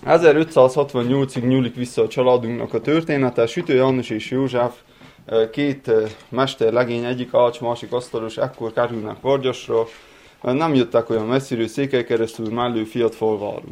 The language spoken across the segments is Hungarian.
1568-ig nyúlik vissza a családunknak a története. Sütő János és József, két mesterlegény, egyik ács, másik asztalos, ekkor kerülnek Vargyasra. Nem jöttek olyan messziről, Székely keresztül mellő Fiatfalvárba.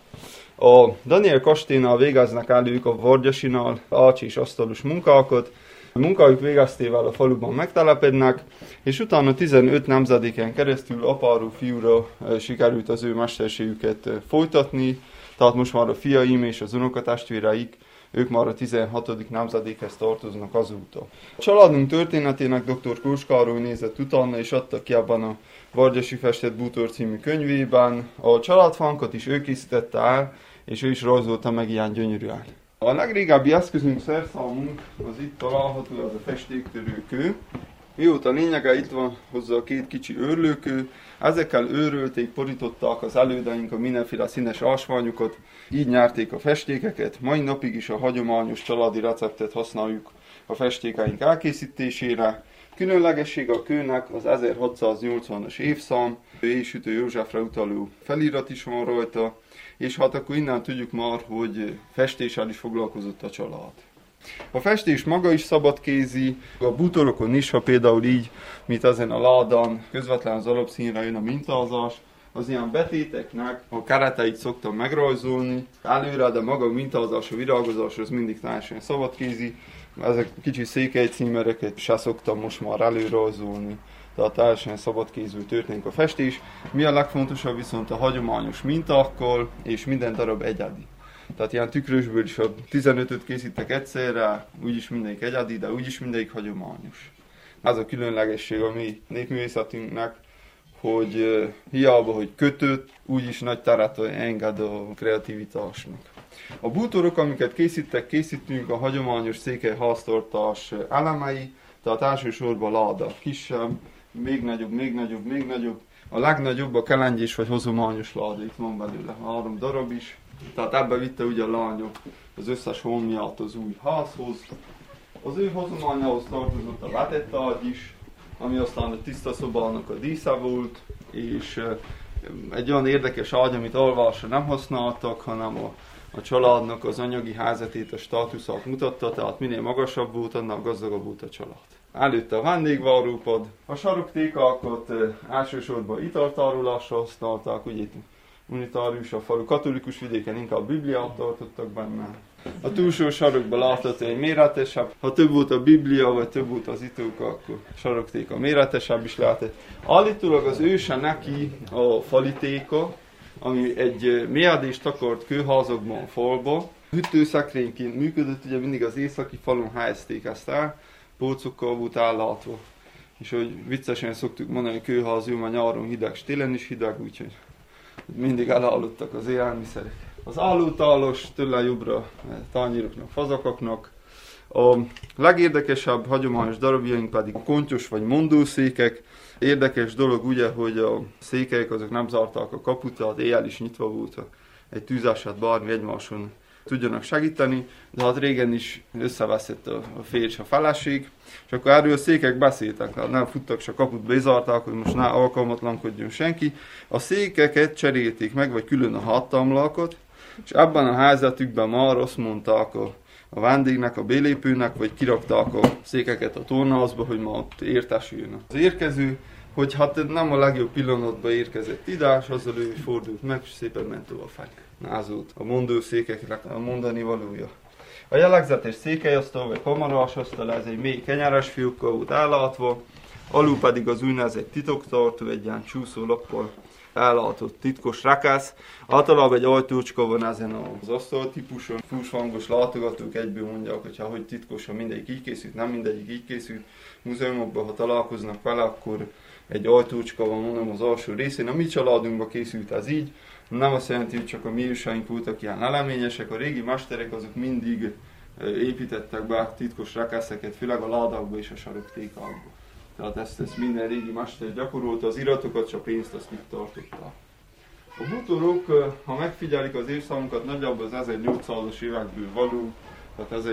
A Daniel kastélynál végeznek el ők a Vargyasinál ács és asztalos munkákat. A munkájuk végeztével a faluban megtelepednek, és utána 15 nemzedéken keresztül apáról fiúra sikerült az ő mesterségüket folytatni, tehát most már a fiaim és az unokatestvéreik, ők már a 16. nemzedékhez tartoznak azóta. A családunk történetének dr. Kós Károly nézett utána, és adta ki abban a Vargyasi festett bútor című könyvében. A családfánkat is ő készítette el, és ő is rajzolta meg ilyen gyönyörűen. A legrégebbi eszközünk, szerszámunk, az itt található, az a festéktörőkő. Mióta lényege, itt van hozzá a két kicsi őrlőkő, ezekkel őrölték, porították az elődeink a mindenféle színes ásványokat, így nyerték a festékeket. Mai napig is a hagyományos családi receptet használjuk a festékeink elkészítésére. Különlegesség a kőnek az 1680-as évszám, és Sütő Józsefre utaló felirat is van rajta, és hát akkor innen tudjuk már, hogy festéssel is foglalkozott a család. A festés maga is szabadkézi, a bútorokon is, ha például így, mint ezen a ládán, közvetlen az alapszínre jön a mintázás, az ilyen betéteknek a kereteit szoktam megrajzolni előre, de maga a mintázás, a virágozás az mindig teljesen szabadkézi. Ezek kicsi székely címereket se szoktam most már előrajzolni, tehát teljesen szabadkézül történik a festés. Mi a legfontosabb viszont a hagyományos mintákkal, és minden darab egyedi. Tehát ilyen tükrösből is a 15-öt készítek egyszerre, úgyis mindegyik egyedi, de úgyis mindegyik hagyományos. Ez a különlegesség a mi népművészetünknek, hogy hiába, hogy kötött, úgyis nagy teret enged a kreativitásnak. A bútorok, amiket készítünk a hagyományos székely háztartás elemei, tehát elsősorban láda, kisebb, még nagyobb. A legnagyobb a kelengyés vagy hozományos láda, itt van belőle 3 darab is. Tehát ebbe vitte ugye a lányok az összes holmiát az új házhoz. Az ő hozományához tartozott a vetett ágy is, ami aztán a tiszta szobának a dísze volt, és egy olyan érdekes ágy, amit alvásra nem használtak, hanem a családnak az anyagi helyzetét, a státuszát mutatta, tehát minél magasabb volt, annál gazdagabb volt a család. Előtte a vendégvárópad, a saroktékákat elsősorban italtárolásra használták, ugye itt unitárius, a falu katolikus vidéken inkább Bibliát tartottak benne. A túlsó sarokban látható egy méretesebb, ha több volt a Biblia, vagy több volt az itóka, akkor a saroktéka méretesebb is lehetett. Állítólag az őse neki a falitéka, ami egy mélyedést takart kőházakban falba. Hűtőszekrényként működött, ugye mindig az északi falon helyezték ezt el, pócokkal volt ellátva. És hogy viccesen szoktuk mondani, hogy kőház jó, mert nyáron hideg, télen is hideg, úgyhogy mindig elállottak az élelmiszerek. Az állótálos tőle jobbra tányéroknak, fazakaknak. A legérdekesebb hagyományos darabjaink pedig a kontyos vagy mondószékek. Érdekes dolog ugye, hogy a székelyek azok nem zárták a kaput, tehát éjjel is nyitva volt egy tűzását bármi egymáson tudjanak segíteni, de hát régen is összeveszett a férj a feleség, és akkor erről a székek beszéltek, tehát nem futtak, se kaput bezárták, hogy most ne alkalmatlankodjon senki. A székeket cserélték meg, vagy külön a háttámlákat, és ebben a helyzetükben már azt mondták a vendégnek, a belépőnek, vagy kirakták a székeket a tornaházba, hogy ma ott értesüljön az érkező, hogy hát nem a legjobb pillanatban érkezett ide, és azzal ő fordult meg, és szépen ment tovább felé. Ez volt a mondószékeknek a mondani valója. A jellegzetes székelyasztal vagy kamarás asztal, ez egy mély kenyeres fiókkal volt ellátva, alul pedig az úgynevezett titoktartó, egy ilyen csúszólappal ellátott titkos rakász. Általában egy ajtócska van ezen az asztaltípuson. Fúsfangos látogatók egyből mondják, hogy hogy titkos, ha mindegyik így készült, nem mindegyik így készült. Múzeumokban, ha találkoznak vele, akkor egy ajtócska van, mondom, az alsó részén. A mi családunkban készült ez így. Nem azt jelenti, hogy csak a mi őseink voltak ilyen eleményesek, a régi mesterek azok mindig építettek be titkos rakászeket, főleg a ládákba és a saroktékákba. Tehát ezt minden régi mester gyakorolta, az iratokat, csak pénzt azt itt tartotta. A bútorok, ha megfigyelik az évszámunkat, nagyjából az 1800-as évekből való, tehát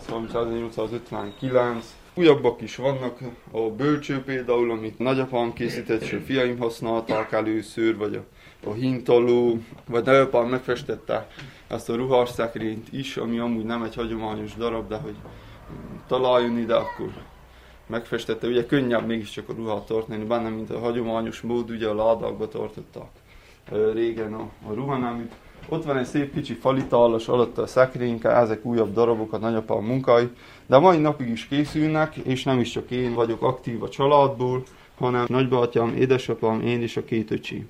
1830-1859. Újabbak is vannak, a bölcső például, amit nagyapám készített, és a fiaim használták először, vagy a a hintoló, vagy nagyapám megfestette azt a ruhásszekrényt is, ami amúgy nem egy hagyományos darab, de hogy találjon ide, akkor megfestette. Ugye könnyebb mégiscsak a ruhát tartani benne, mint a hagyományos mód, ugye a ládákba tartották régen a ruhaneműt. Ott van egy szép kicsi falitálos alatt a szekrényke, ezek újabb darabok, a nagyapám munkái, de mai napig is készülnek, és nem is csak én vagyok aktív a családból, hanem nagybátyám, édesapám, én és a két öcsi.